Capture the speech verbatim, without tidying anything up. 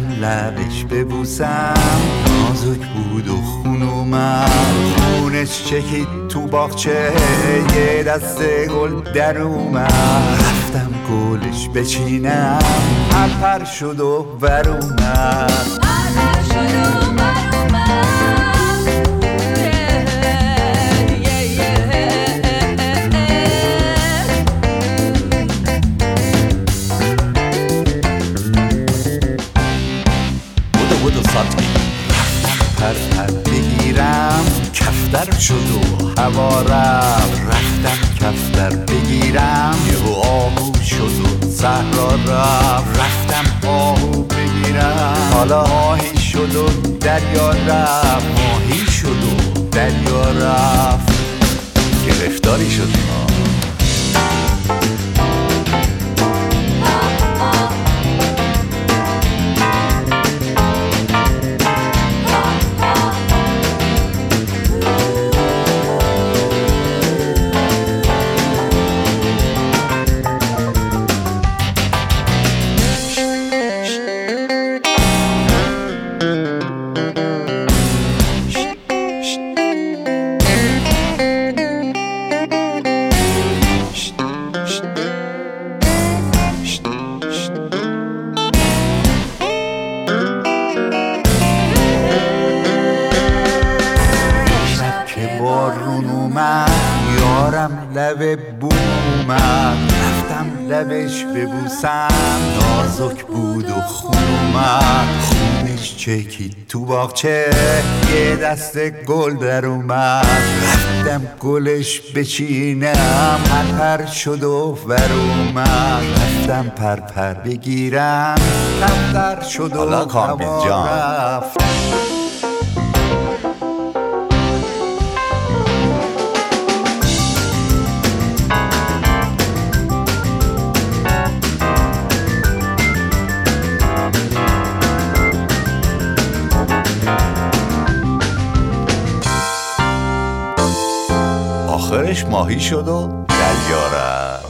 لبش ببوسم، نازک بود و خون اومد، خونش چکید تو باغچه، یه دست گل در اومد، رفتم گلش بچینم، پرپر شد و ور اومد، پرپر شد و ور اومد. پرپر بگیرم، کفتر شد و هوا رفت، رفتم کفتر بگیرم، یهو آهو شد و صحرا رفت، رفتم آهو بگیرم، حالا ماهی شد و دریا رفت، ماهی شد و دریا رفت، گرفتاری شدیم ها. بارون اومد، یارم لب بوم اومد، رفتم لبش ببوسم، نازک بود و خون اومد، خونش چکید تو باغچه، یه دست گل در اومد، رفتم گلش بچینم، پرپر شد و ور اومد، رفتم پرپر بگیرم، کفتر شد و هوا رفت. آخرش ماهی شد و دریا رفت.